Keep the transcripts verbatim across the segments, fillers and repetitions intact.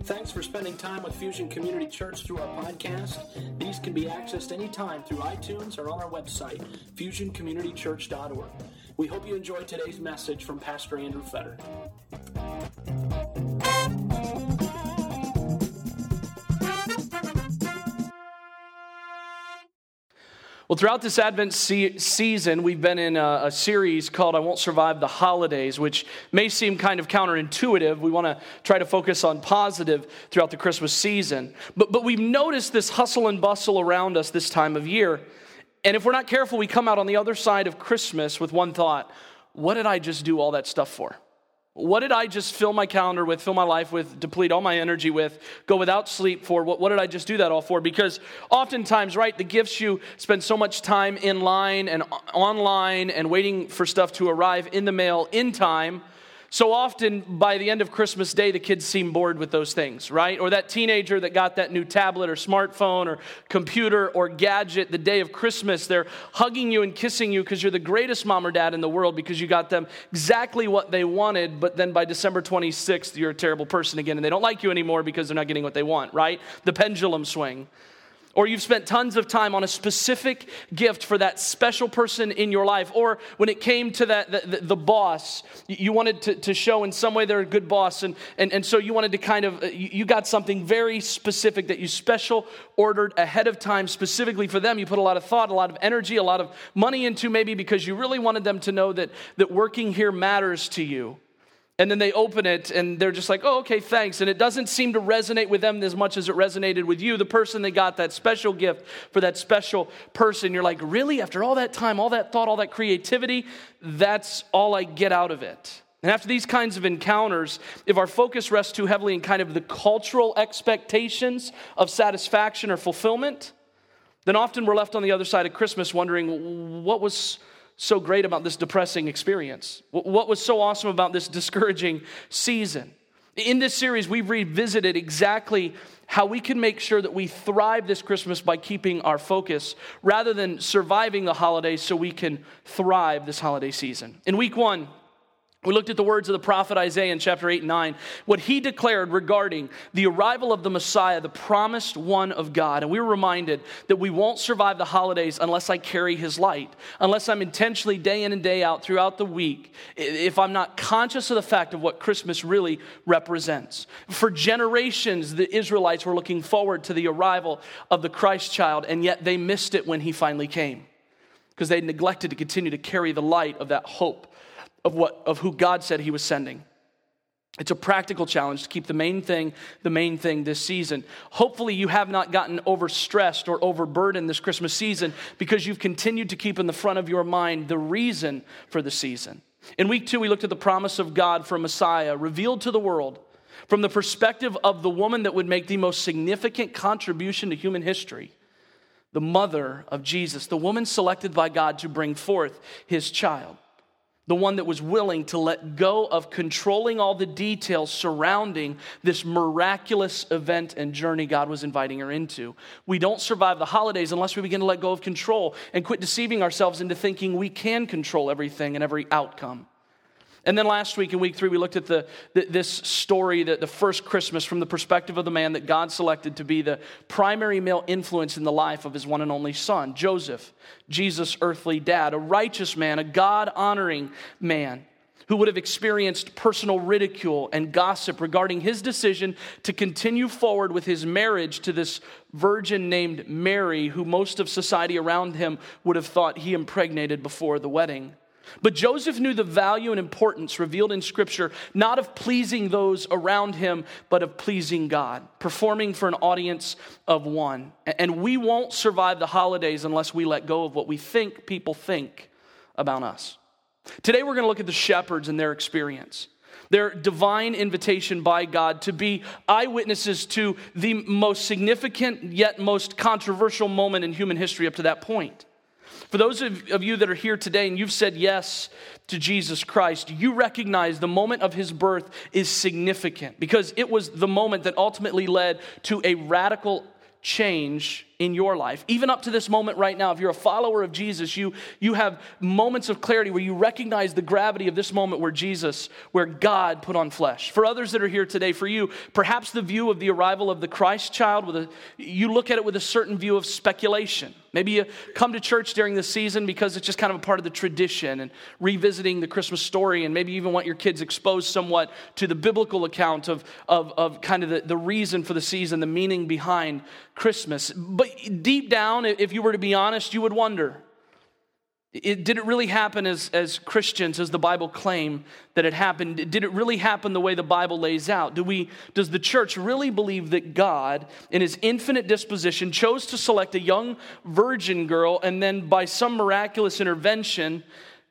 Thanks for spending time with Fusion Community Church through our podcast. These can be accessed anytime through iTunes or on our website, fusion community church dot org. We hope you enjoyed today's message from Pastor Andrew Fetter. Well, throughout this Advent se- season, we've been in a, a series called I Won't Survive the Holidays, which may seem kind of counterintuitive. We want to try to focus on positive throughout the Christmas season. But, but we've noticed this hustle and bustle around us this time of year. And if we're not careful, we come out on the other side of Christmas with one thought: what did I just do all that stuff for? What did I just fill my calendar with, fill my life with, deplete all my energy with, go without sleep for? What, what did I just do that all for? Because oftentimes, right, the gifts you spend so much time in line and online and waiting for stuff to arrive in the mail in time. So often, by the end of Christmas Day, the kids seem bored with those things, right? Or that teenager that got that new tablet or smartphone or computer or gadget the day of Christmas, they're hugging you and kissing you because you're the greatest mom or dad in the world because you got them exactly what they wanted, but then by December twenty-sixth, you're a terrible person again, and they don't like you anymore because they're not getting what they want, right? The pendulum swing. Or you've spent tons of time on a specific gift for that special person in your life. Or when it came to that the, the, the boss, you wanted to, to show in some way they're a good boss. And, and, and so you wanted to kind of, you got something very specific that you special ordered ahead of time specifically for them. You put a lot of thought, a lot of energy, a lot of money into maybe because you really wanted them to know that, that working here matters to you. And then they open it and they're just like, oh, okay, thanks. And it doesn't seem to resonate with them as much as it resonated with you, the person that got that special gift for that special person. You're like, really? After all that time, all that thought, all that creativity, that's all I get out of it. And after these kinds of encounters, if our focus rests too heavily in kind of the cultural expectations of satisfaction or fulfillment, then often we're left on the other side of Christmas wondering, what was so great about this depressing experience? What was so awesome about this discouraging season? In this series, we've revisited exactly how we can make sure that we thrive this Christmas by keeping our focus rather than surviving the holidays so we can thrive this holiday season. In week one, we looked at the words of the prophet Isaiah in chapter eight and nine, what he declared regarding the arrival of the Messiah, the promised one of God. And we were reminded that we won't survive the holidays unless I carry his light, unless I'm intentionally day in and day out throughout the week, if I'm not conscious of the fact of what Christmas really represents. For generations, the Israelites were looking forward to the arrival of the Christ child, and yet they missed it when he finally came because they neglected to continue to carry the light of that hope of what of who God said he was sending. It's a practical challenge to keep the main thing the main thing this season. Hopefully you have not gotten overstressed or overburdened this Christmas season because you've continued to keep in the front of your mind the reason for the season. In week two, we looked at the promise of God for a Messiah revealed to the world from the perspective of the woman that would make the most significant contribution to human history, the mother of Jesus, the woman selected by God to bring forth his child. The one that was willing to let go of controlling all the details surrounding this miraculous event and journey God was inviting her into. We don't survive the holidays unless we begin to let go of control and quit deceiving ourselves into thinking we can control everything and every outcome. And then last week in week three, we looked at the, the this story, the, the first Christmas, from the perspective of the man that God selected to be the primary male influence in the life of his one and only son, Joseph, Jesus' earthly dad, a righteous man, a God-honoring man who would have experienced personal ridicule and gossip regarding his decision to continue forward with his marriage to this virgin named Mary, who most of society around him would have thought he impregnated before the wedding. But Joseph knew the value and importance revealed in Scripture, not of pleasing those around him, but of pleasing God, performing for an audience of one. And we won't survive the holidays unless we let go of what we think people think about us. Today we're going to look at the shepherds and their experience, their divine invitation by God to be eyewitnesses to the most significant yet most controversial moment in human history up to that point. For those of you that are here today and you've said yes to Jesus Christ, you recognize the moment of his birth is significant because it was the moment that ultimately led to a radical change in your life. Even up to this moment right now, if you're a follower of Jesus, you, you have moments of clarity where you recognize the gravity of this moment where Jesus, where God put on flesh. For others that are here today, for you, perhaps the view of the arrival of the Christ child, with a, you look at it with a certain view of speculation. Maybe you come to church during this season because it's just kind of a part of the tradition and revisiting the Christmas story, and maybe you even want your kids exposed somewhat to the biblical account of, of, of kind of the, the reason for the season, the meaning behind Christmas. But deep down, if you were to be honest, you would wonder, It, did it really happen as, as Christians, as the Bible claim that it happened? Did it really happen the way the Bible lays out? Do we, does the church really believe that God, in his infinite disposition, chose to select a young virgin girl and then by some miraculous intervention,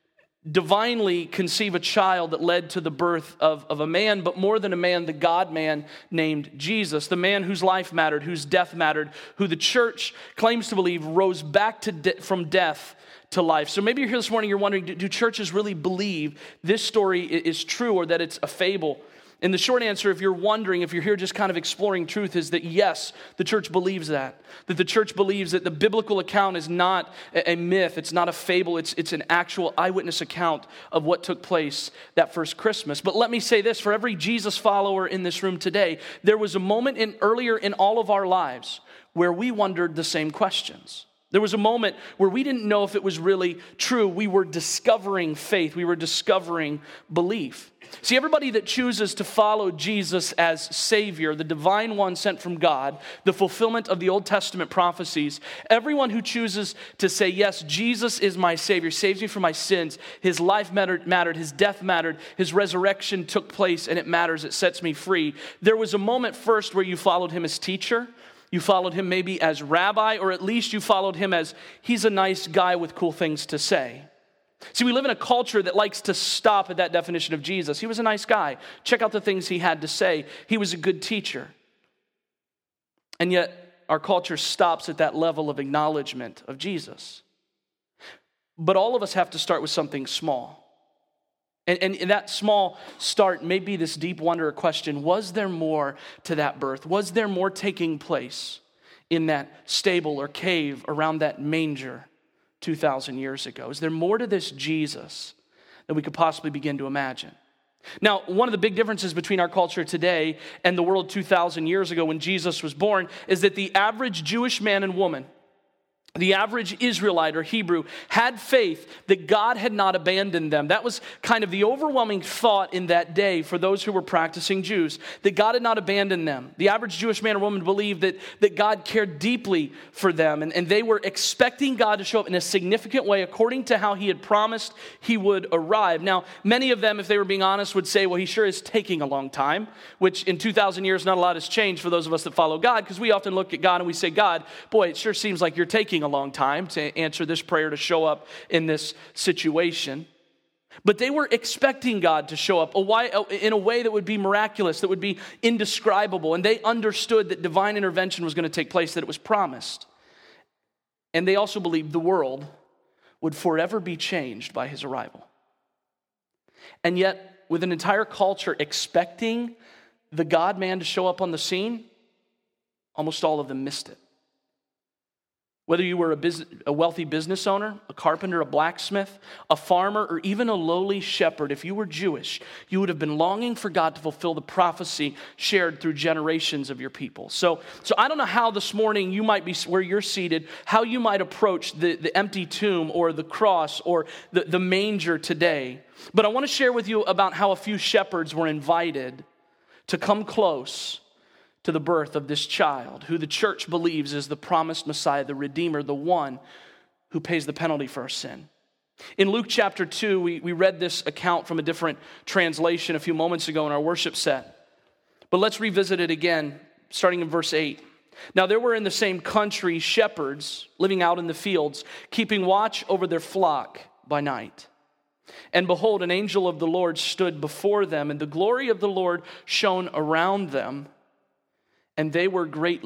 divinely conceive a child that led to the birth of, of a man, but more than a man, the God-man named Jesus, the man whose life mattered, whose death mattered, who the church claims to believe rose back to de- from death to life. So maybe you're here this morning, you're wondering, do, do churches really believe this story is true or that it's a fable? And the short answer, if you're wondering, if you're here just kind of exploring truth, is that yes, the church believes that. That the church believes that the biblical account is not a, a myth, it's not a fable, it's, it's an actual eyewitness account of what took place that first Christmas. But let me say this, for every Jesus follower in this room today, there was a moment in earlier in all of our lives where we wondered the same questions. There was a moment where we didn't know if it was really true. We were discovering faith. We were discovering belief. See, everybody that chooses to follow Jesus as Savior, the divine one sent from God, the fulfillment of the Old Testament prophecies, everyone who chooses to say, yes, Jesus is my Savior, saves me from my sins, his life mattered, mattered, his death mattered, his resurrection took place, and it matters, it sets me free. There was a moment first where you followed him as teacher. You followed him maybe as rabbi, or at least you followed him as he's a nice guy with cool things to say. See, we live in a culture that likes to stop at that definition of Jesus. He was a nice guy. Check out the things he had to say. He was a good teacher. And yet, our culture stops at that level of acknowledgement of Jesus. But all of us have to start with something small. And, and that small start may be this deep wonder or question, was there more to that birth? Was there more taking place in that stable or cave around that manger two thousand years ago? Is there more to this Jesus than we could possibly begin to imagine? Now, one of the big differences between our culture today and the world two thousand years ago when Jesus was born is that the average Jewish man and woman, the average Israelite or Hebrew, had faith that God had not abandoned them. That was kind of the overwhelming thought in that day for those who were practicing Jews, that God had not abandoned them. The average Jewish man or woman believed that, that God cared deeply for them, and, and they were expecting God to show up in a significant way according to how he had promised he would arrive. Now, many of them, if they were being honest, would say, well, he sure is taking a long time, which in two thousand years, not a lot has changed for those of us that follow God, because we often look at God and we say, God, boy, it sure seems like you're taking a long time to answer this prayer, to show up in this situation. But they were expecting God to show up in a way that would be miraculous, that would be indescribable. And they understood that divine intervention was going to take place, that it was promised. And they also believed the world would forever be changed by his arrival. And yet, with an entire culture expecting the God-man to show up on the scene, almost all of them missed it. Whether you were a, business, a wealthy business owner, a carpenter, a blacksmith, a farmer, or even a lowly shepherd, if you were Jewish, you would have been longing for God to fulfill the prophecy shared through generations of your people. So, so I don't know how this morning you might be where you're seated, how you might approach the, the empty tomb or the cross or the, the manger today. But I want to share with you about how a few shepherds were invited to come close to the birth of this child, who the church believes is the promised Messiah, the Redeemer, the one who pays the penalty for our sin. In Luke chapter two, we, we read this account from a different translation a few moments ago in our worship set. But let's revisit it again, starting in verse eight. Now there were in the same country shepherds living out in the fields, keeping watch over their flock by night. And behold, an angel of the Lord stood before them, and the glory of the Lord shone around them, and they were greatly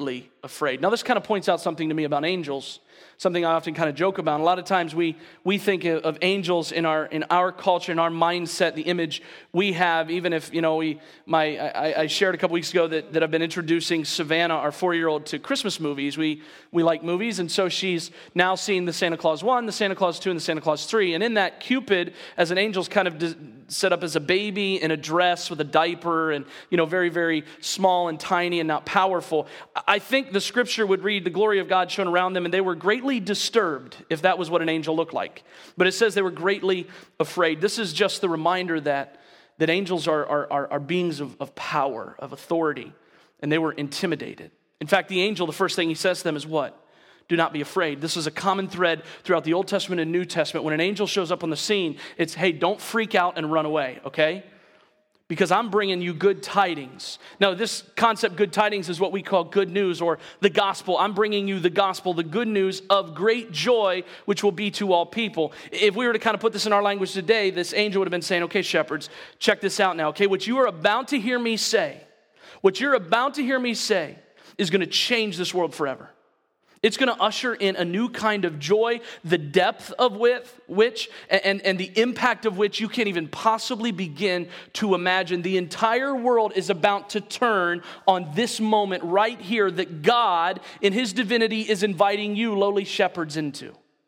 afraid. Now, this kind of points out something to me about angels, something I often kind of joke about. A lot of times we we think of, of angels in our in our culture, in our mindset, the image we have. Even if you know, we my I, I shared a couple weeks ago that, that I've been introducing Savannah, our four-year-old, to Christmas movies. We we like movies, and so she's now seen the Santa Claus one, the Santa Claus two, and the Santa Claus three. And in that, Cupid, as an angel, is kind of de- set up as a baby in a dress with a diaper, and you know, very very small and tiny and not powerful. I think the scripture would read, the glory of God shone around them, and they were greatly disturbed, if that was what an angel looked like. But it says they were greatly afraid. This is just the reminder that, that angels are, are, are, are beings of, of power, of authority, and they were intimidated. In fact, the angel, the first thing he says to them is what? Do not be afraid. This is a common thread throughout the Old Testament and New Testament. When an angel shows up on the scene, it's, hey, don't freak out and run away, okay? Because I'm bringing you good tidings. Now, this concept, good tidings, is what we call good news or the gospel. I'm bringing you the gospel, the good news of great joy, which will be to all people. If we were to kind of put this in our language today, this angel would have been saying, okay, shepherds, check this out now. Okay, what you are about to hear me say, what you're about to hear me say is going to change this world forever. It's going to usher in a new kind of joy, the depth of with, which, and, and the impact of which you can't even possibly begin to imagine. The entire world is about to turn on this moment right here that God, in his divinity, is inviting you, lowly shepherds, into.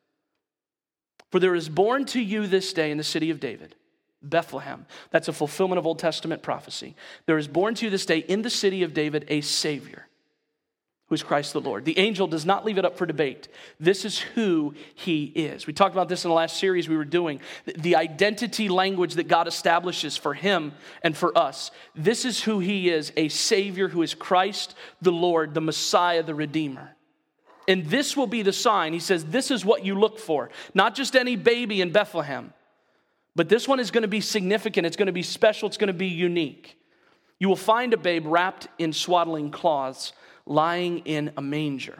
For there is born to you this day in the city of David, Bethlehem. That's a fulfillment of Old Testament prophecy. There is born to you this day in the city of David a Savior, who is Christ the Lord. The angel does not leave it up for debate. This is who he is. We talked about this in the last series we were doing. The identity language that God establishes for him and for us. This is who he is, a Savior who is Christ the Lord, the Messiah, the Redeemer. And this will be the sign. He says, this is what you look for. Not just any baby in Bethlehem, but this one is going to be significant. It's going to be special. It's going to be unique. You will find a babe wrapped in swaddling cloths, lying in a manger.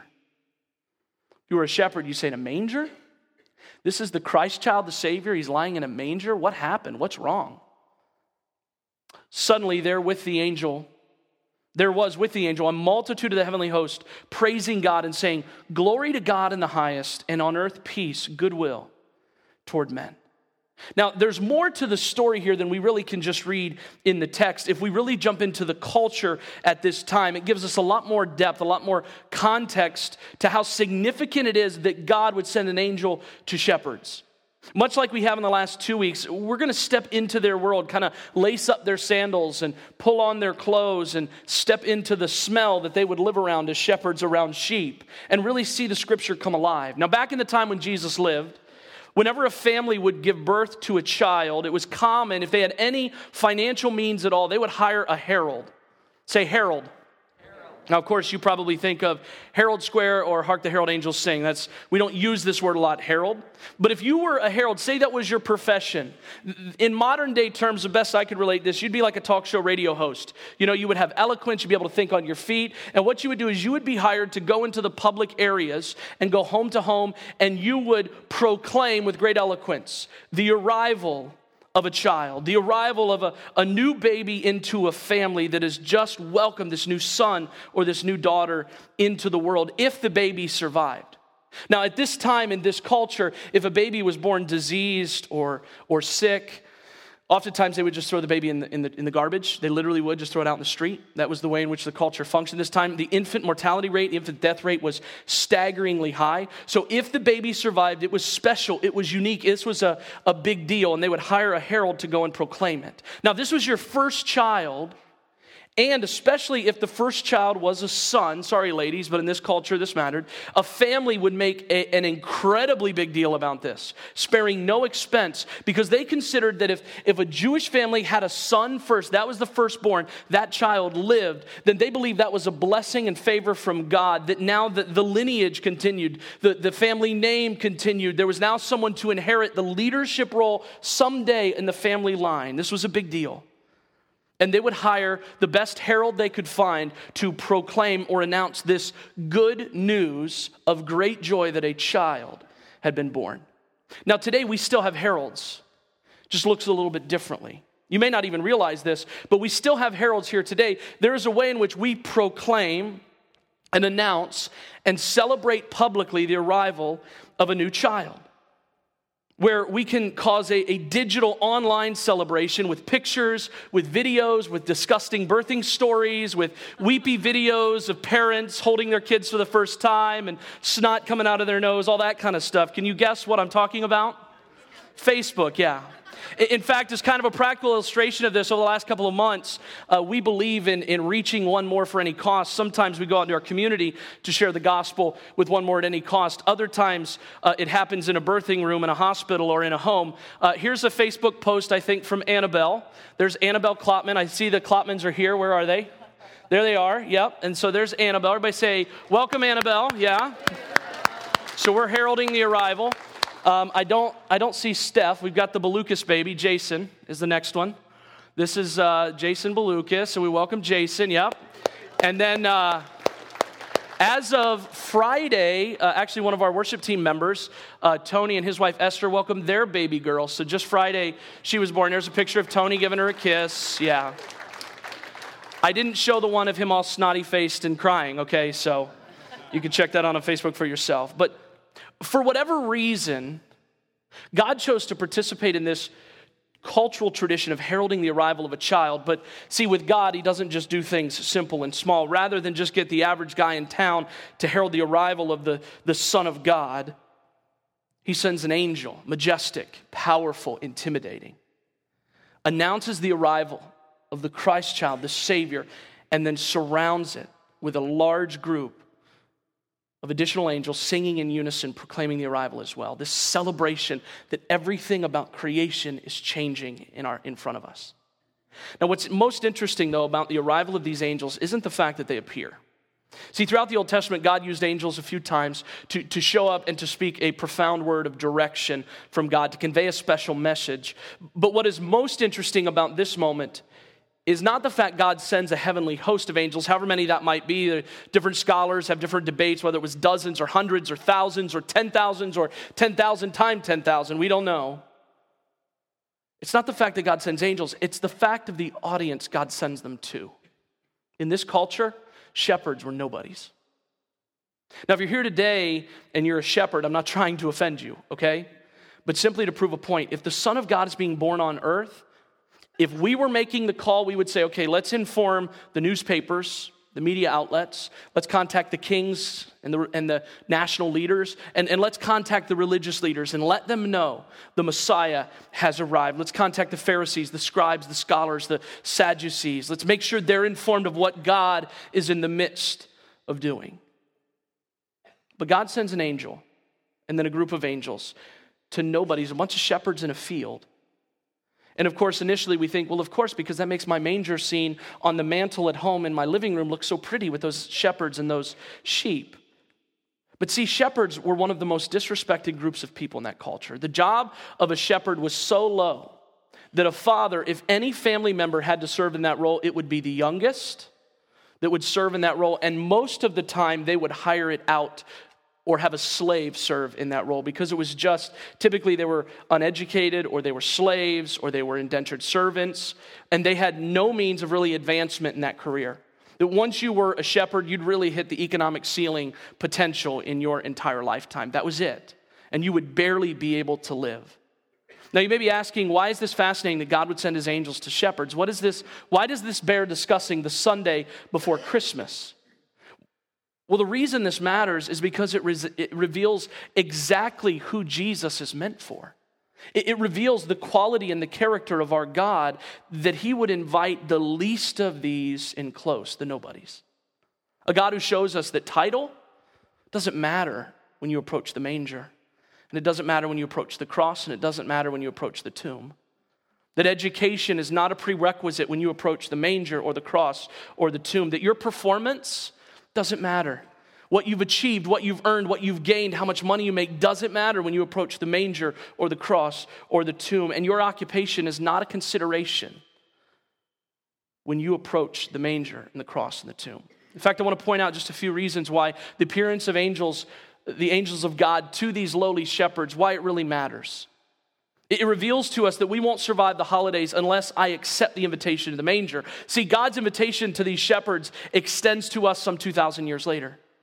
If you were a shepherd, you say, in a manger? This is the Christ child, the Savior. He's lying in a manger? What happened? What's wrong? Suddenly, there with the angel, there was with the angel a multitude of the heavenly host praising God and saying, glory to God in the highest, and on earth peace, goodwill toward men. Now, there's more to the story here than we really can just read in the text. If we really jump into the culture at this time, it gives us a lot more depth, a lot more context to how significant it is that God would send an angel to shepherds. Much like we have in the last two weeks, we're going to step into their world, kind of lace up their sandals and pull on their clothes and step into the smell that they would live around as shepherds around sheep and really see the scripture come alive. Now, back in the time when Jesus lived, whenever a family would give birth to a child, it was common, if they had any financial means at all, they would hire a herald. Say herald. Herald. Now, of course, you probably think of Herald Square or Hark the Herald Angels Sing. That's, we don't use this word a lot, herald. But if you were a herald, say that was your profession. In modern day terms, the best I could relate this, you'd be like a talk show radio host. You know, you would have eloquence, you'd be able to think on your feet. And what you would do is you would be hired to go into the public areas and go home to home, and you would proclaim with great eloquence the arrival of a child, the arrival of a, a new baby into a family that has just welcomed this new son or this new daughter into the world, if the baby survived. Now, at this time in this culture, if a baby was born diseased or, or sick, oftentimes they would just throw the baby in the, in, the, in the garbage. They literally would just throw it out in the street. That was the way in which the culture functioned this time. The infant mortality rate, the infant death rate was staggeringly high. So if the baby survived, it was special. It was unique. This was a, a big deal, and they would hire a herald to go and proclaim it. Now, if this was your first child, and especially if the first child was a son, sorry ladies, but in this culture this mattered, a family would make a, an incredibly big deal about this, sparing no expense, because they considered that if, if a Jewish family had a son first, that was the firstborn, that child lived, then they believed that was a blessing and favor from God, that now the, the lineage continued, the, the family name continued. There was now someone to inherit the leadership role someday in the family line. This was a big deal. And they would hire the best herald they could find to proclaim or announce this good news of great joy that a child had been born. Now, today we still have heralds. Just looks a little bit differently. You may not even realize this, but we still have heralds here today. There is a way in which we proclaim and announce and celebrate publicly the arrival of a new child, where we can cause a, a digital online celebration with pictures, with videos, with disgusting birthing stories, with weepy videos of parents holding their kids for the first time and snot coming out of their nose, all that kind of stuff. Can you guess what I'm talking about? Facebook, yeah. In fact, as kind of a practical illustration of this, over the last couple of months, uh, we believe in, in reaching one more for any cost. Sometimes we go out into our community to share the gospel with one more at any cost. Other times, uh, it happens in a birthing room, in a hospital, or in a home. Uh, here's a Facebook post, I think, from Annabelle. There's Annabelle Klopman. I see the Klopmans are here. Where are they? There they are, yep. And so there's Annabelle. Everybody say, welcome, Annabelle, yeah. So we're heralding the arrival. Um, I don't I don't see Steph. We've got the Balukas baby. Jason is the next one. This is uh, Jason Balukas, so we welcome Jason, yep. And then uh, as of Friday, uh, actually one of our worship team members, uh, Tony and his wife Esther, welcomed their baby girl. So just Friday, she was born. There's a picture of Tony giving her a kiss, yeah. I didn't show the one of him all snotty-faced and crying, okay? So you can check that out on Facebook for yourself. But for whatever reason, God chose to participate in this cultural tradition of heralding the arrival of a child. But see, with God, he doesn't just do things simple and small. Rather than just get the average guy in town to herald the arrival of the, the Son of God, he sends an angel, majestic, powerful, intimidating, announces the arrival of the Christ child, the Savior, and then surrounds it with a large group of additional angels singing in unison, proclaiming the arrival as well. This celebration that everything about creation is changing in our in front of us. Now, what's most interesting, though, about the arrival of these angels isn't the fact that they appear. See, throughout the Old Testament, God used angels a few times to, to show up and to speak a profound word of direction from God, to convey a special message. But what is most interesting about this moment is not the fact God sends a heavenly host of angels, however many that might be. Different scholars have different debates, whether it was dozens or hundreds or thousands or ten thousands or ten thousand times ten thousand. We don't know. It's not the fact that God sends angels. It's the fact of the audience God sends them to. In this culture, shepherds were nobodies. Now, if you're here today and you're a shepherd, I'm not trying to offend you, okay? But simply to prove a point, if the Son of God is being born on earth, if we were making the call, we would say, okay, let's inform the newspapers, the media outlets. Let's contact the kings and the, and the national leaders. And, and let's contact the religious leaders and let them know the Messiah has arrived. Let's contact the Pharisees, the scribes, the scholars, the Sadducees. Let's make sure they're informed of what God is in the midst of doing. But God sends an angel and then a group of angels to nobodies, a bunch of shepherds in a field. And of course, initially we think, well, of course, because that makes my manger scene on the mantle at home in my living room look so pretty with those shepherds and those sheep. But see, shepherds were one of the most disrespected groups of people in that culture. The job of a shepherd was so low that a father, if any family member had to serve in that role, it would be the youngest that would serve in that role. And most of the time, they would hire it out or have a slave serve in that role, because it was just, typically they were uneducated, or they were slaves, or they were indentured servants, and they had no means of really advancement in that career. That once you were a shepherd, you'd really hit the economic ceiling potential in your entire lifetime. That was it. And you would barely be able to live. Now you may be asking, why is this fascinating that God would send his angels to shepherds? What is this? Why does this bear discussing the Sunday before Christmas? Well, the reason this matters is because it, re- it reveals exactly who Jesus is meant for. It, it reveals the quality and the character of our God, that he would invite the least of these in close, the nobodies. A God who shows us that title doesn't matter when you approach the manger. And it doesn't matter when you approach the cross, and it doesn't matter when you approach the tomb. That education is not a prerequisite when you approach the manger or the cross or the tomb. That your performance doesn't matter. What you've achieved, what you've earned, what you've gained, how much money you make doesn't matter when you approach the manger or the cross or the tomb. And your occupation is not a consideration when you approach the manger and the cross and the tomb. In fact, I want to point out just a few reasons why the appearance of angels, the angels of God to these lowly shepherds, why it really matters. It reveals to us that we won't survive the holidays unless I accept the invitation to the manger. See, God's invitation to these shepherds extends to us some two thousand years later.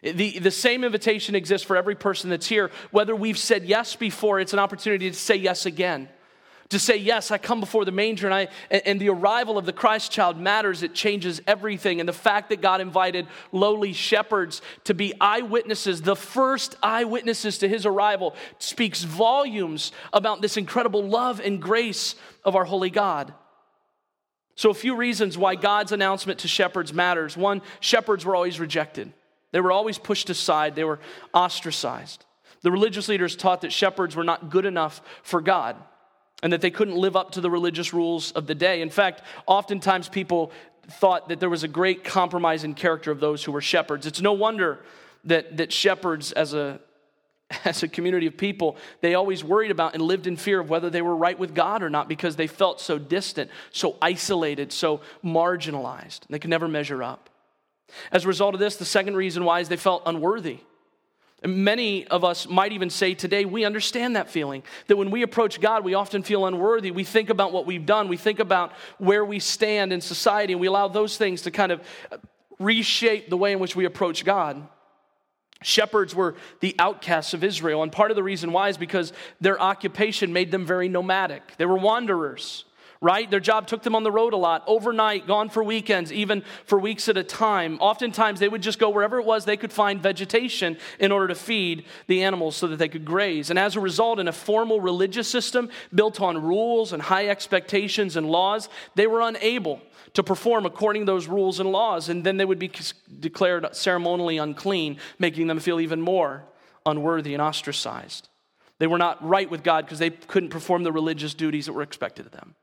The, the same invitation exists for every person that's here. Whether we've said yes before, it's an opportunity to say yes again. To say, yes, I come before the manger, and I and, and the arrival of the Christ child matters. It changes everything. And the fact that God invited lowly shepherds to be eyewitnesses, the first eyewitnesses to his arrival, speaks volumes about this incredible love and grace of our holy God. So a few reasons why God's announcement to shepherds matters. One, shepherds were always rejected. They were always pushed aside. They were ostracized. The religious leaders taught that shepherds were not good enough for God, and that they couldn't live up to the religious rules of the day. In fact, oftentimes people thought that there was a great compromise in character of those who were shepherds. It's no wonder that, that shepherds as a, as a community of people, they always worried about and lived in fear of whether they were right with God or not, because they felt so distant, so isolated, so marginalized. They could never measure up. As a result of this, the second reason why is they felt unworthy. Many of us might even say today, we understand that feeling, that when we approach God, we often feel unworthy. We think about what we've done. We think about where we stand in society, and we allow those things to kind of reshape the way in which we approach God. Shepherds were the outcasts of Israel, and part of the reason why is because their occupation made them very nomadic. They were wanderers. Right? Their job took them on the road a lot, overnight, gone for weekends, even for weeks at a time. Oftentimes, they would just go wherever it was they could find vegetation in order to feed the animals so that they could graze. And as a result, in a formal religious system built on rules and high expectations and laws, they were unable to perform according to those rules and laws. And then they would be declared ceremonially unclean, making them feel even more unworthy and ostracized. They were not right with God because they couldn't perform the religious duties that were expected of them.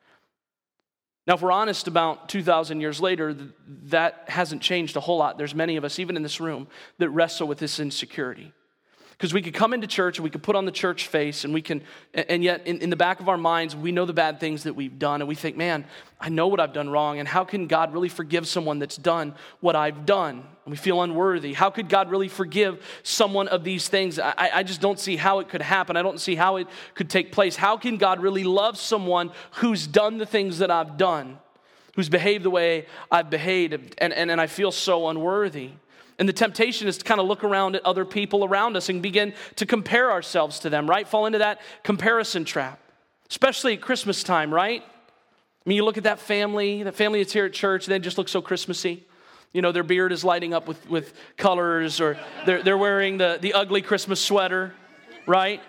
Now, if we're honest, about two thousand years later, that hasn't changed a whole lot. There's many of us, even in this room, that wrestle with this insecurity. Because we could come into church and we could put on the church face, and we can, and yet in, in the back of our minds, we know the bad things that we've done, and we think, man, I know what I've done wrong, and how can God really forgive someone that's done what I've done? And we feel unworthy. How could God really forgive someone of these things? I, I just don't see how it could happen. I don't see how it could take place. How can God really love someone who's done the things that I've done, who's behaved the way I've behaved, and, and, and I feel so unworthy? And the temptation is to kind of look around at other people around us and begin to compare ourselves to them, right? Fall into that comparison trap, especially at Christmas time, right? I mean, you look at that family, that family that's here at church, they just look so Christmassy. You know, their beard is lighting up with, with colors, or they're, they're wearing the, the ugly Christmas sweater, right?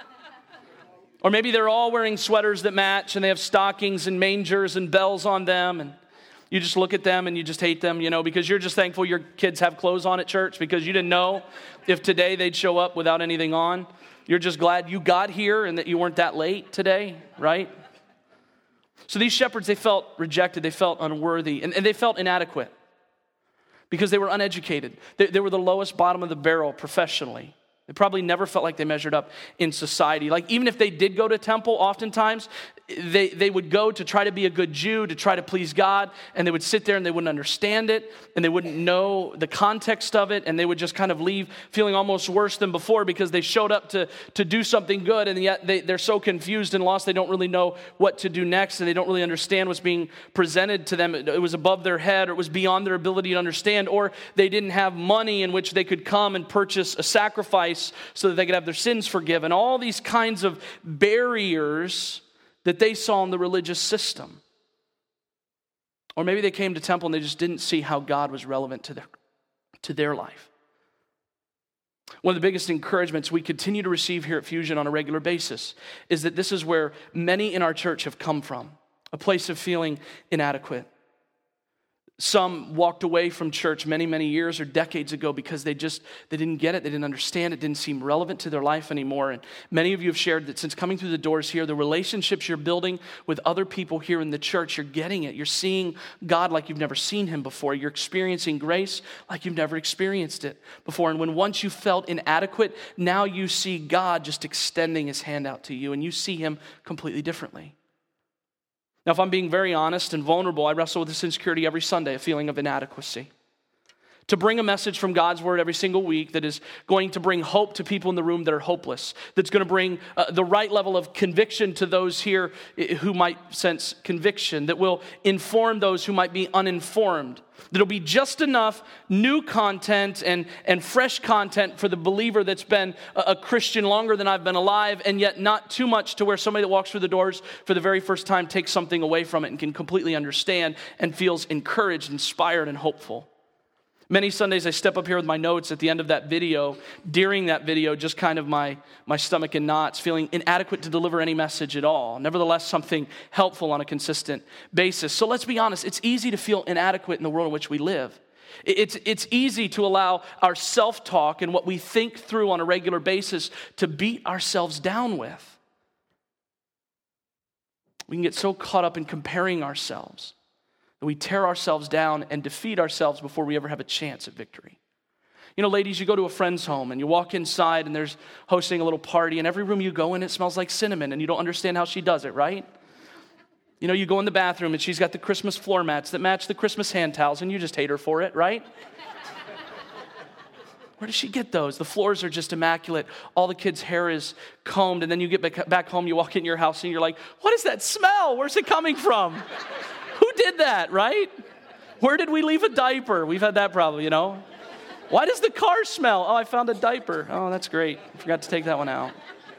Or maybe they're all wearing sweaters that match, and they have stockings and mangers and bells on them, and you just look at them and you just hate them, you know, because you're just thankful your kids have clothes on at church because you didn't know if today they'd show up without anything on. You're just glad you got here and that you weren't that late today, right? So these shepherds, they felt rejected, they felt unworthy, and, and they felt inadequate because they were uneducated. They, they were the lowest bottom of the barrel professionally. They probably never felt like they measured up in society. Like, even if they did go to temple, oftentimes they, they would go to try to be a good Jew, to try to please God, and they would sit there and they wouldn't understand it, and they wouldn't know the context of it, and they would just kind of leave feeling almost worse than before because they showed up to, to do something good, and yet they, they're so confused and lost, they don't really know what to do next, and they don't really understand what's being presented to them. It, it was above their head, or it was beyond their ability to understand, or they didn't have money in which they could come and purchase a sacrifice so that they could have their sins forgiven. All these kinds of barriers that they saw in the religious system. Or maybe they came to temple and they just didn't see how God was relevant to their, to their life. One of the biggest encouragements we continue to receive here at Fusion on a regular basis is that this is where many in our church have come from, a place of feeling inadequate. Some walked away from church many, many years or decades ago because they just, they didn't get it, they didn't understand it, didn't seem relevant to their life anymore. And many of you have shared that since coming through the doors here, the relationships you're building with other people here in the church, you're getting it. You're seeing God like you've never seen him before. You're experiencing grace like you've never experienced it before. And when once you felt inadequate, now you see God just extending his hand out to you, and you see him completely differently. Now, if I'm being very honest and vulnerable, I wrestle with this insecurity every Sunday, a feeling of inadequacy. To bring a message from God's word every single week that is going to bring hope to people in the room that are hopeless, that's going to bring uh, the right level of conviction to those here who might sense conviction, that will inform those who might be uninformed, There'll be just enough new content and, and fresh content for the believer that's been a, a Christian longer than I've been alive, and yet not too much to where somebody that walks through the doors for the very first time takes something away from it and can completely understand and feels encouraged, inspired, and hopeful. Many Sundays I step up here with my notes at the end of that video, during that video, just kind of my, my stomach in knots, feeling inadequate to deliver any message at all. Nevertheless, something helpful on a consistent basis. So let's be honest, it's easy to feel inadequate in the world in which we live. It's, it's easy to allow our self-talk and what we think through on a regular basis to beat ourselves down with. We can get so caught up in comparing ourselves that we tear ourselves down and defeat ourselves before we ever have a chance at victory. You know, ladies, you go to a friend's home and you walk inside and there's hosting a little party, and every room you go in, it smells like cinnamon, and you don't understand how she does it, right? You know, you go in the bathroom and she's got the Christmas floor mats that match the Christmas hand towels, and you just hate her for it, right? Where does she get those? The floors are just immaculate. All the kids' hair is combed, and then you get back home, you walk in your house and you're like, what is that smell? Where's it coming from? Who did that, right? Where did we leave a diaper? We've had that problem, you know. Why does the car smell? Oh, I found a diaper. Oh, that's great. I forgot to take that one out.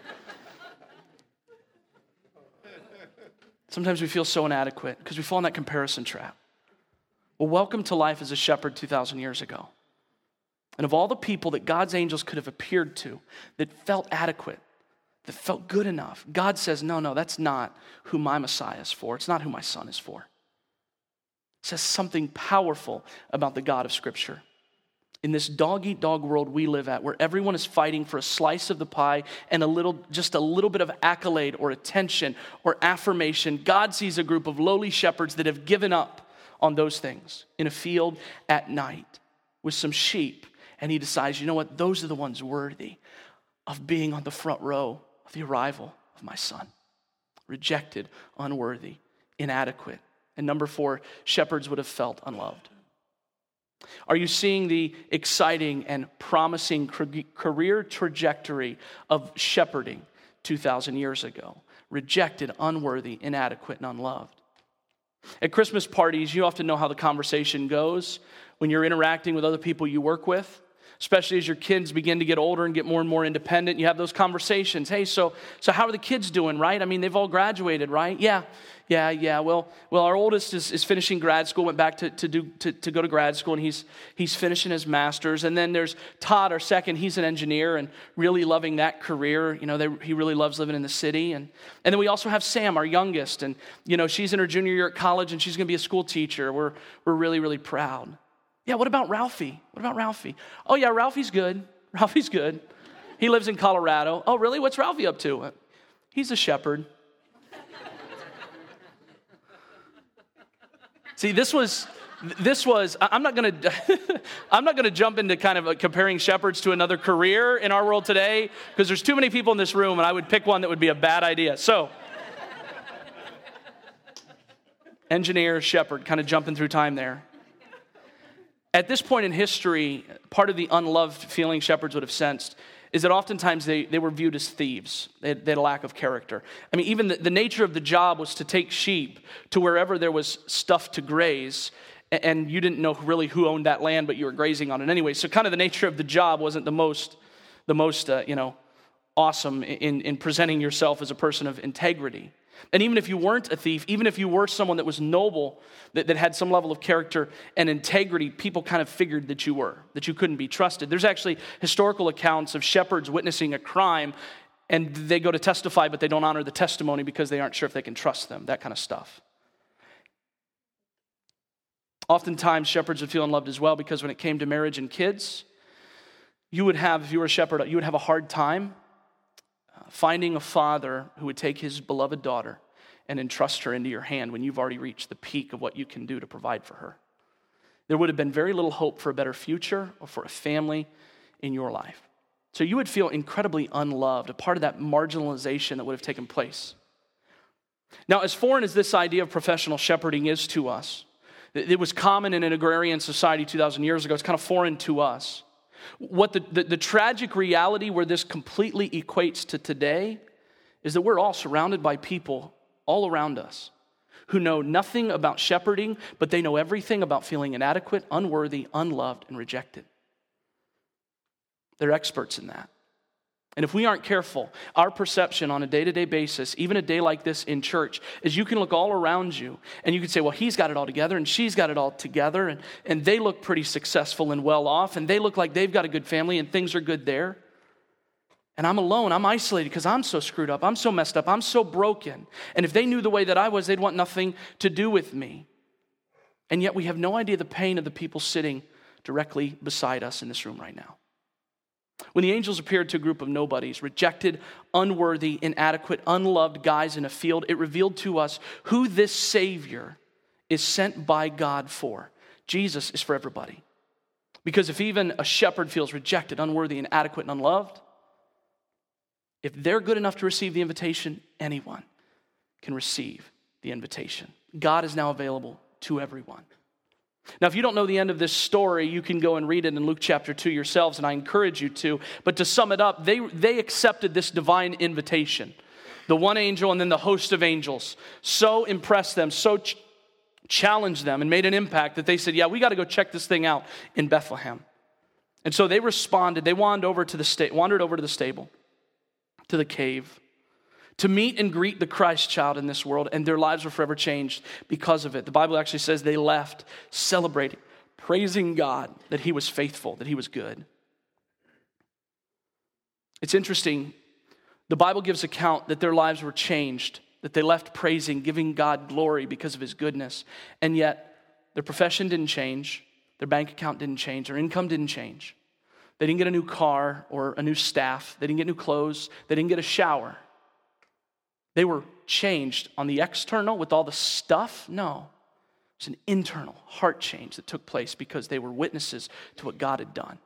Sometimes we feel so inadequate because we fall in that comparison trap. Well, welcome to life as a shepherd two thousand years ago. And of all the people that God's angels could have appeared to that felt adequate, that felt good enough, God says, no, no, that's not who my Messiah is for. It's not who my son is for. It says something powerful about the God of Scripture. In this dog-eat-dog world we live at, where everyone is fighting for a slice of the pie and a little, just a little bit of accolade or attention or affirmation, God sees a group of lowly shepherds that have given up on those things in a field at night with some sheep. And he decides, you know what? Those are the ones worthy of being on the front row of the arrival of my son. Rejected, unworthy, inadequate. And number four, shepherds would have felt unloved. Are you seeing the exciting and promising career trajectory of shepherding two thousand years ago? Rejected, unworthy, inadequate, and unloved. At Christmas parties, you often know how the conversation goes when you're interacting with other people you work with. Especially as your kids begin to get older and get more and more independent, you have those conversations. Hey, so so how are the kids doing, right? I mean, they've all graduated, right? Yeah, yeah, yeah. Well, well, our oldest is, is finishing grad school, went back to, to do to, to go to grad school, and he's he's finishing his master's. And then there's Todd, our second. He's an engineer and really loving that career. You know, they, he really loves living in the city. And and then we also have Sam, our youngest, and you know, she's in her junior year at college, and she's going to be a school teacher. We're we're really really proud. Yeah, what about Ralphie? What about Ralphie? Oh, yeah, Ralphie's good. Ralphie's good. He lives in Colorado. Oh, really? What's Ralphie up to? He's a shepherd. See, this was, this was, I'm not going to, I'm not going to jump into kind of comparing shepherds to another career in our world today, because there's too many people in this room, and I would pick one that would be a bad idea. So, engineer, shepherd, kind of jumping through time there. At this point in history, part of the unloved feeling shepherds would have sensed is that oftentimes they, they were viewed as thieves. They had, they had a lack of character. I mean, even the, the nature of the job was to take sheep to wherever there was stuff to graze, and, and you didn't know really who owned that land, but you were grazing on it anyway. So kind of the nature of the job wasn't the most, the most uh, you know, awesome in, in presenting yourself as a person of integrity. And even if you weren't a thief, even if you were someone that was noble, that, that had some level of character and integrity, people kind of figured that you were, that you couldn't be trusted. There's actually historical accounts of shepherds witnessing a crime, and they go to testify, but they don't honor the testimony because they aren't sure if they can trust them, that kind of stuff. Oftentimes, shepherds would feel unloved as well because when it came to marriage and kids, you would have, if you were a shepherd, you would have a hard time finding a father who would take his beloved daughter and entrust her into your hand when you've already reached the peak of what you can do to provide for her. There would have been very little hope for a better future or for a family in your life. So you would feel incredibly unloved, a part of that marginalization that would have taken place. Now, as foreign as this idea of professional shepherding is to us, it was common in an agrarian society two thousand years ago. It's kind of foreign to us. What the, the, the tragic reality where this completely equates to today is that we're all surrounded by people all around us who know nothing about shepherding, but they know everything about feeling inadequate, unworthy, unloved, and rejected. They're experts in that. And if we aren't careful, our perception on a day-to-day basis, even a day like this in church, is you can look all around you and you can say, well, he's got it all together and she's got it all together and, and they look pretty successful and well off and they look like they've got a good family and things are good there. And I'm alone, I'm isolated because I'm so screwed up, I'm so messed up, I'm so broken. And if they knew the way that I was, they'd want nothing to do with me. And yet we have no idea the pain of the people sitting directly beside us in this room right now. When the angels appeared to a group of nobodies, rejected, unworthy, inadequate, unloved guys in a field, it revealed to us who this Savior is sent by God for. Jesus is for everybody. Because if even a shepherd feels rejected, unworthy, inadequate, and unloved, if they're good enough to receive the invitation, anyone can receive the invitation. God is now available to everyone. Now, if you don't know the end of this story, you can go and read it in Luke chapter two yourselves, and I encourage you to. But to sum it up, they, they accepted this divine invitation. The one angel and then the host of angels so impressed them, so ch- challenged them, and made an impact that they said, yeah, we got to go check this thing out in Bethlehem. And so they responded. They wandered over to the sta- wandered over to the stable, to the cave, to meet and greet the Christ child in this world, and their lives were forever changed because of it. The Bible actually says they left celebrating, praising God that he was faithful, that he was good. It's interesting. The Bible gives account that their lives were changed, that they left praising, giving God glory because of his goodness, and yet their profession didn't change, their bank account didn't change, their income didn't change. They didn't get a new car or a new staff. They didn't get new clothes. They didn't get a shower. They were changed on the external with all the stuff? No. It was an internal heart change that took place because they were witnesses to what God had done.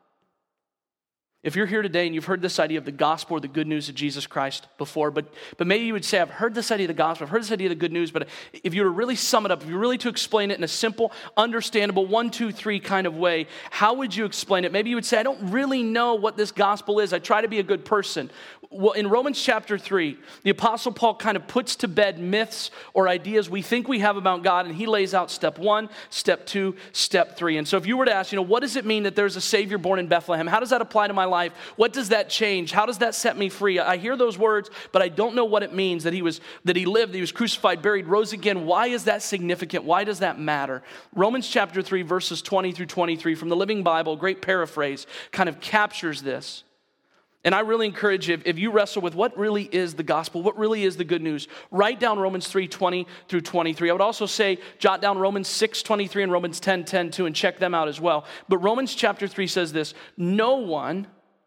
If you're here today and you've heard this idea of the gospel or the good news of Jesus Christ before, but, but maybe you would say, I've heard this idea of the gospel, I've heard this idea of the good news, but if you were to really sum it up, if you were really to explain it in a simple, understandable, one, two, three kind of way, how would you explain it? Maybe you would say, I don't really know what this gospel is. I try to be a good person. Well, in Romans chapter three, the Apostle Paul kind of puts to bed myths or ideas we think we have about God, and he lays out step one, step two, step three. And so if you were to ask, you know, what does it mean that there's a Savior born in Bethlehem? How does that apply to my life? What does that change? How does that set me free? I hear those words, but I don't know what it means that he was, that he lived, that he was crucified, buried, rose again. Why is that significant? Why does that matter? Romans chapter three, verses twenty through twenty-three from the Living Bible, great paraphrase, kind of captures this. And I really encourage you, if you wrestle with what really is the gospel, what really is the good news, write down Romans three, twenty through twenty-three. I would also say jot down Romans six, twenty-three and Romans ten, ten too, and check them out as well. But Romans chapter three says this, no one,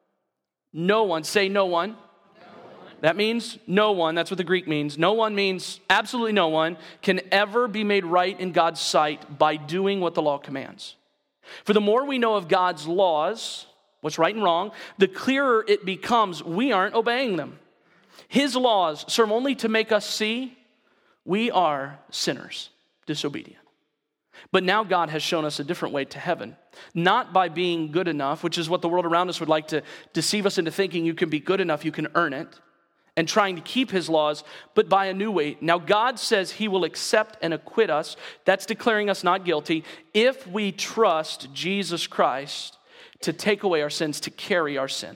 no one, say no one. No one. That means no one, that's what the Greek means. No one means absolutely no one can ever be made right in God's sight by doing what the law commands. For the more we know of God's laws, what's right and wrong, the clearer it becomes we aren't obeying them. His laws serve only to make us see we are sinners, disobedient. But now God has shown us a different way to heaven, not by being good enough, which is what the world around us would like to deceive us into thinking you can be good enough, you can earn it, and trying to keep his laws, but by a new way. Now God says he will accept and acquit us, that's declaring us not guilty, if we trust Jesus Christ to take away our sins, to carry our sin.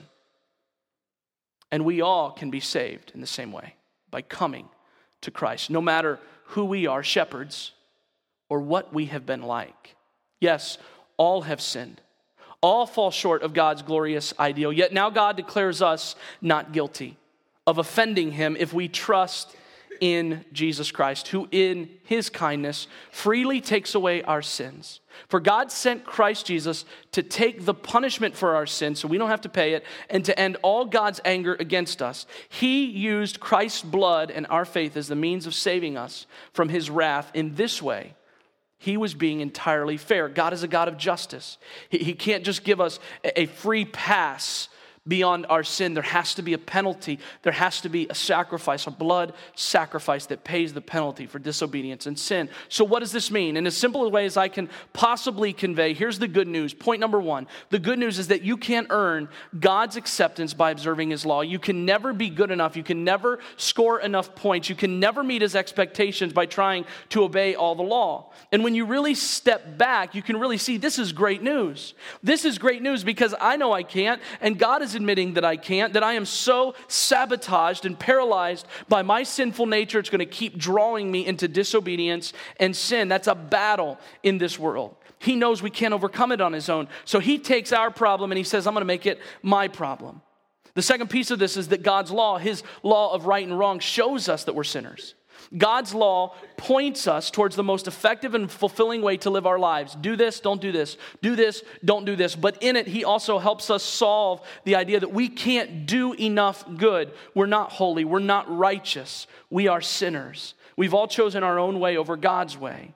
And we all can be saved in the same way, by coming to Christ, no matter who we are, shepherds, or what we have been like. Yes, all have sinned. All fall short of God's glorious ideal. Yet now God declares us not guilty of offending him if we trust in Jesus Christ, who in his kindness freely takes away our sins. For God sent Christ Jesus to take the punishment for our sins so we don't have to pay it, and to end all God's anger against us. He used Christ's blood and our faith as the means of saving us from his wrath. In this way, he was being entirely fair. God is a God of justice. He, he can't just give us a free pass beyond our sin, there has to be a penalty. There has to be a sacrifice, a blood sacrifice that pays the penalty for disobedience and sin. So what does this mean? In as simple a way as I can possibly convey, here's the good news. Point number one. The good news is that you can't earn God's acceptance by observing his law. You can never be good enough. You can never score enough points. You can never meet his expectations by trying to obey all the law. And when you really step back, you can really see this is great news. This is great news because I know I can't, and God is admitting that I can't, that I am so sabotaged and paralyzed by my sinful nature, it's going to keep drawing me into disobedience and sin. That's a battle in this world. He knows we can't overcome it on his own. So he takes our problem and he says, I'm going to make it my problem. The second piece of this is that God's law, his law of right and wrong, shows us that we're sinners. God's law points us towards the most effective and fulfilling way to live our lives. Do this, don't do this. Do this, don't do this. But in it, he also helps us solve the idea that we can't do enough good. We're not holy. We're not righteous. We are sinners. We've all chosen our own way over God's way.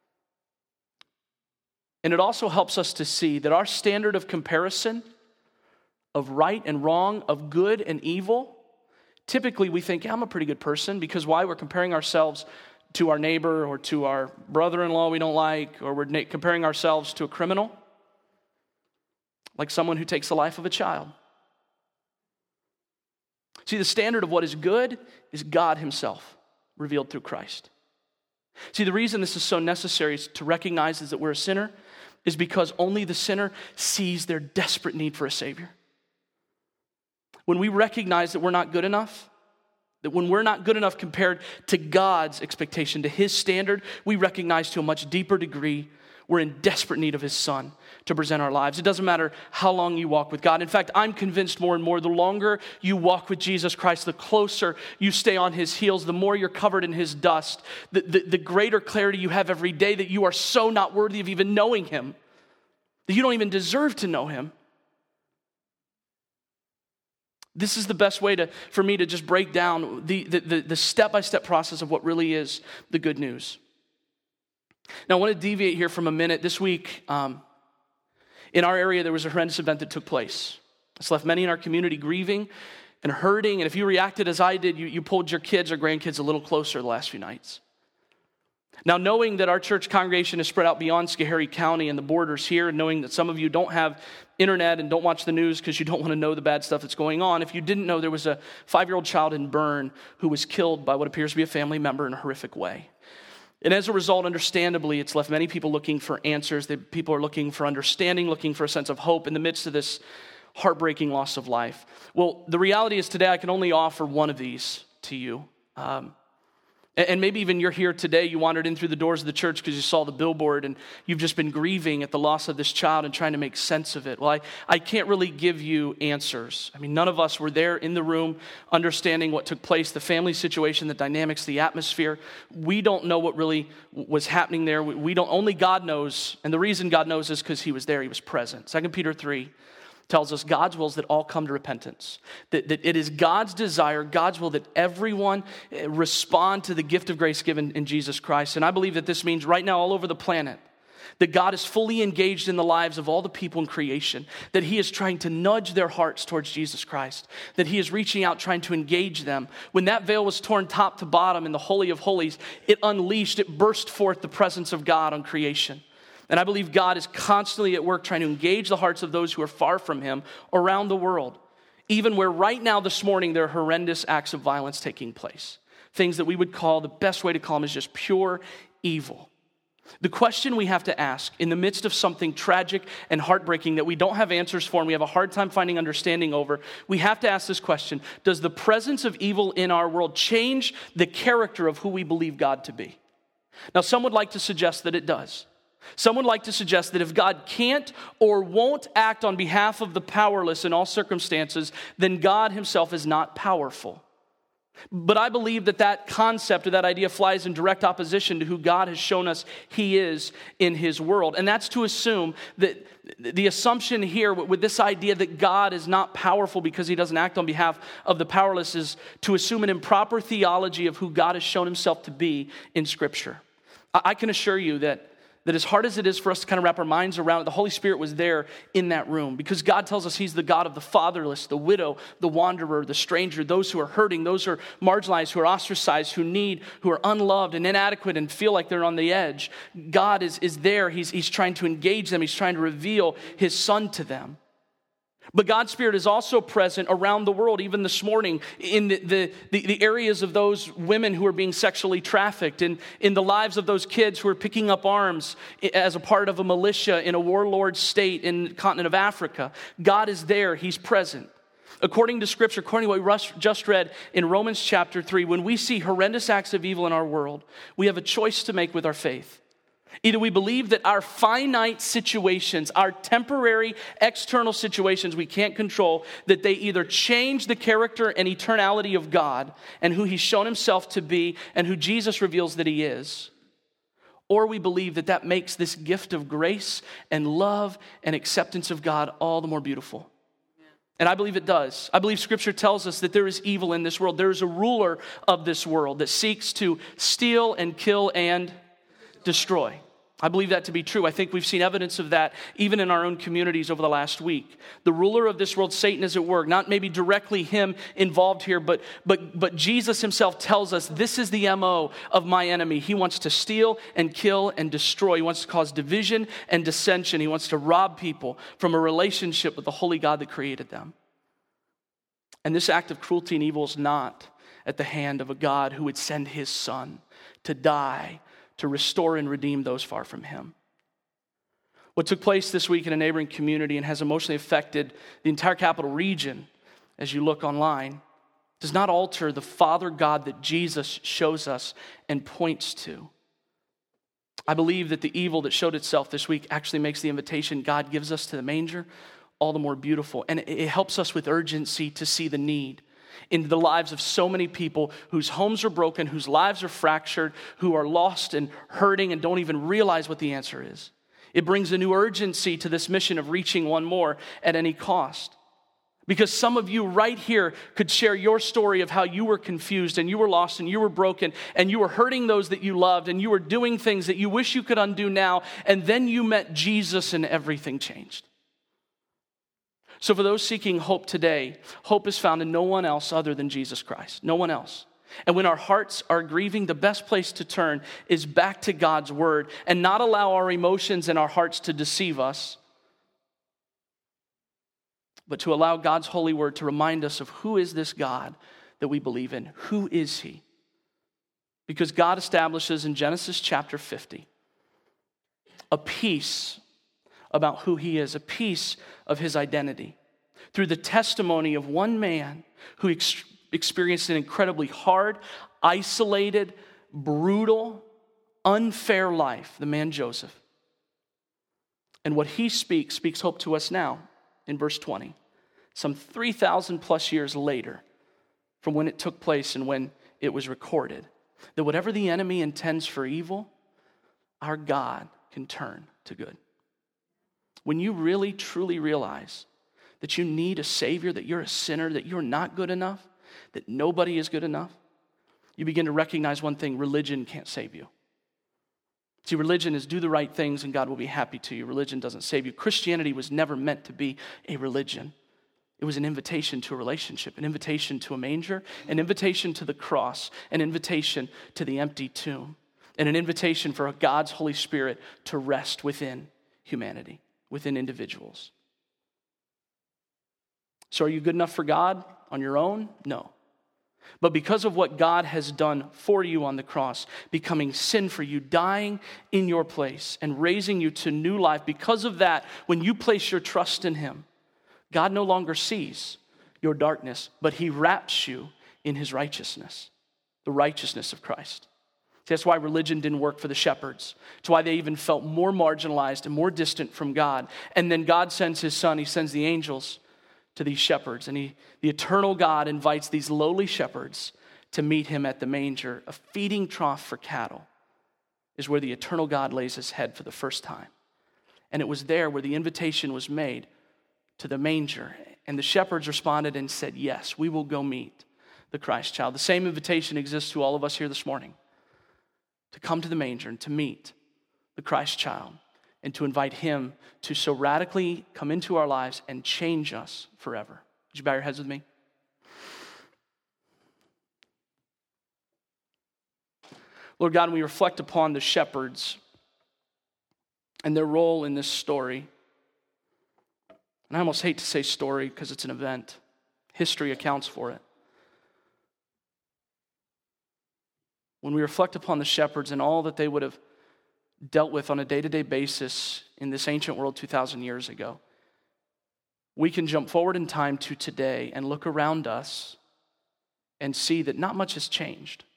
And it also helps us to see that our standard of comparison of right and wrong, of good and evil, typically we think, yeah, I'm a pretty good person, because why? We're comparing ourselves to our neighbor or to our brother-in-law we don't like, or we're na- comparing ourselves to a criminal, like someone who takes the life of a child. See, the standard of what is good is God himself, revealed through Christ. See, the reason this is so necessary is to recognize is that we're a sinner is because only the sinner sees their desperate need for a Savior. When we recognize that we're not good enough, that when we're not good enough compared to God's expectation, to his standard, we recognize to a much deeper degree we're in desperate need of his Son to present our lives. It doesn't matter how long you walk with God. In fact, I'm convinced more and more, the longer you walk with Jesus Christ, the closer you stay on his heels, the more you're covered in his dust, the, the, the greater clarity you have every day that you are so not worthy of even knowing him, that you don't even deserve to know him. This is the best way to, for me to just break down the, the, the step-by-step process of what really is the good news. Now, I want to deviate here from a minute. This week, um, in our area, there was a horrendous event that took place. It's left many in our community grieving and hurting. And if you reacted as I did, you, you pulled your kids or grandkids a little closer the last few nights. Now, knowing that our church congregation is spread out beyond Schoharie County and the borders here, and knowing that some of you don't have internet and don't watch the news because you don't want to know the bad stuff that's going on, if you didn't know, there was a five-year-old child in Bern who was killed by what appears to be a family member in a horrific way. And as a result, understandably, it's left many people looking for answers. They, people are looking for understanding, looking for a sense of hope in the midst of this heartbreaking loss of life. Well, the reality is today I can only offer one of these to you. Um, And maybe even you're here today, you wandered in through the doors of the church because you saw the billboard and you've just been grieving at the loss of this child and trying to make sense of it. Well, I, I can't really give you answers. I mean, none of us were there in the room understanding what took place, the family situation, the dynamics, the atmosphere. We don't know what really was happening there. We, we don't, only God knows. And the reason God knows is because he was there, he was present. Second Peter three tells us God's will is that all come to repentance. That, that it is God's desire, God's will that everyone respond to the gift of grace given in Jesus Christ. And I believe that this means right now all over the planet, that God is fully engaged in the lives of all the people in creation, that he is trying to nudge their hearts towards Jesus Christ, that he is reaching out, trying to engage them. When that veil was torn top to bottom in the Holy of Holies, it unleashed, it burst forth the presence of God on creation. And I believe God is constantly at work trying to engage the hearts of those who are far from him around the world, even where right now this morning there are horrendous acts of violence taking place. Things that we would call, the best way to call them is just pure evil. The question we have to ask in the midst of something tragic and heartbreaking that we don't have answers for and we have a hard time finding understanding over, we have to ask this question: does the presence of evil in our world change the character of who we believe God to be? Now, some would like to suggest that it does. Some would like to suggest that if God can't or won't act on behalf of the powerless in all circumstances, then God himself is not powerful. But I believe that that concept or that idea flies in direct opposition to who God has shown us he is in his world. And that's to assume that the assumption here with this idea that God is not powerful because he doesn't act on behalf of the powerless is to assume an improper theology of who God has shown himself to be in Scripture. I can assure you that that as hard as it is for us to kind of wrap our minds around it, the Holy Spirit was there in that room, because God tells us he's the God of the fatherless, the widow, the wanderer, the stranger, those who are hurting, those who are marginalized, who are ostracized, who need, who are unloved and inadequate and feel like they're on the edge. God is, is there. He's, he's trying to engage them. He's trying to reveal his son to them. But God's Spirit is also present around the world, even this morning, in the, the, the, the areas of those women who are being sexually trafficked, and in the lives of those kids who are picking up arms as a part of a militia in a warlord state in the continent of Africa. God is there. He's present. According to Scripture, according to what we just read in Romans chapter three, when we see horrendous acts of evil in our world, we have a choice to make with our faith. Either we believe that our finite situations, our temporary external situations we can't control, that they either change the character and eternality of God and who he's shown himself to be and who Jesus reveals that he is, or we believe that that makes this gift of grace and love and acceptance of God all the more beautiful. And I believe it does. I believe Scripture tells us that there is evil in this world. There is a ruler of this world that seeks to steal and kill and destroy. I believe that to be true. I think we've seen evidence of that even in our own communities over the last week. The ruler of this world, Satan, is at work. Not maybe directly him involved here, but, but, but Jesus himself tells us this is the M O of my enemy. He wants to steal and kill and destroy. He wants to cause division and dissension. He wants to rob people from a relationship with the holy God that created them. And this act of cruelty and evil is not at the hand of a God who would send his son to die to restore and redeem those far from him. What took place this week in a neighboring community and has emotionally affected the entire capital region, as you look online, does not alter the Father God that Jesus shows us and points to. I believe that the evil that showed itself this week actually makes the invitation God gives us to the manger all the more beautiful. And it helps us with urgency to see the need in the lives of so many people whose homes are broken, whose lives are fractured, who are lost and hurting and don't even realize what the answer is. It brings a new urgency to this mission of reaching one more at any cost. Because some of you right here could share your story of how you were confused and you were lost and you were broken and you were hurting those that you loved and you were doing things that you wish you could undo now, and then you met Jesus and everything changed. So for those seeking hope today, hope is found in no one else other than Jesus Christ. No one else. And when our hearts are grieving, the best place to turn is back to God's word and not allow our emotions and our hearts to deceive us, but to allow God's holy word to remind us of who is this God that we believe in. Who is he? Because God establishes in Genesis chapter fifty a peace about who he is, a piece of his identity, through the testimony of one man who ex- experienced an incredibly hard, isolated, brutal, unfair life, the man Joseph. And what he speaks, speaks hope to us now in verse twenty, some three thousand plus years later from when it took place and when it was recorded, that whatever the enemy intends for evil, our God can turn to good. When you really, truly realize that you need a Savior, that you're a sinner, that you're not good enough, that nobody is good enough, you begin to recognize one thing: religion can't save you. See, religion is do the right things and God will be happy to you. Religion doesn't save you. Christianity was never meant to be a religion. It was an invitation to a relationship, an invitation to a manger, an invitation to the cross, an invitation to the empty tomb, and an invitation for God's Holy Spirit to rest within humanity, within individuals. So are you good enough for God on your own? No. But because of what God has done for you on the cross, becoming sin for you, dying in your place and raising you to new life, because of that, when you place your trust in him, God no longer sees your darkness, but he wraps you in his righteousness, the righteousness of Christ. See, that's why religion didn't work for the shepherds. It's why they even felt more marginalized and more distant from God. And then God sends his son, he sends the angels to these shepherds, and he, the eternal God invites these lowly shepherds to meet him at the manger. A feeding trough for cattle is where the eternal God lays his head for the first time. And it was there where the invitation was made to the manger. And the shepherds responded and said, yes, we will go meet the Christ child. The same invitation exists to all of us here this morning, to come to the manger and to meet the Christ child, and to invite him to so radically come into our lives and change us forever. Would you bow your heads with me? Lord God, we reflect upon the shepherds and their role in this story. And I almost hate to say story because it's an event. History accounts for it. When we reflect upon the shepherds and all that they would have dealt with on a day-to-day basis in this ancient world two thousand years ago, we can jump forward in time to today and look around us and see that not much has changed.